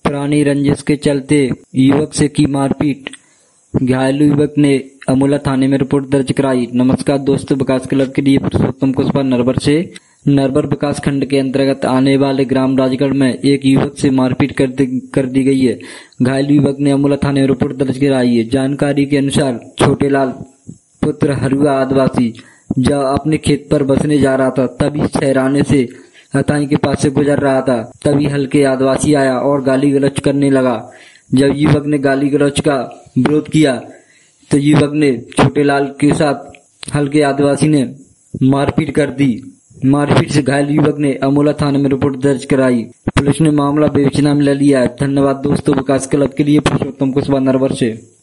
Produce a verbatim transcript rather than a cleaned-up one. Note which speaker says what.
Speaker 1: पुरानी रंजिश के चलते युवक से की मारपीट, घायल युवक ने अमोला थाने में रिपोर्ट दर्ज कराई। नमस्कार दोस्तों, विकास क्लब के लिए पुरुषोत्तम कुशवाहा नरवर से। नरवर विकास खंड के अंतर्गत आने वाले ग्राम राजगढ़ में एक युवक से मारपीट कर दी, कर दी गई है। घायल युवक ने अमोला थाने में रिपोर्ट दर्ज कराई है। जानकारी के अनुसार छोटेलाल पुत्र हरुआ आदिवासी जब अपने खेत पर बसने जा रहा था, तभी सहराने से हथाई के पास से गुजर रहा था। तभी हल्के आदिवासी आया और गाली गलौज करने लगा। जब युवक ने गाली गलौज का विरोध किया तो युवक ने छोटेलाल के साथ हल्के आदिवासी ने मारपीट कर दी। मारपीट से घायल युवक ने अमोला थाने में रिपोर्ट दर्ज कराई। पुलिस ने मामला विवेचना में ले लिया है। धन्यवाद दोस्तों, विकास क्लब के लिए पुरुषोत्तम कुशवाहा नरवर से।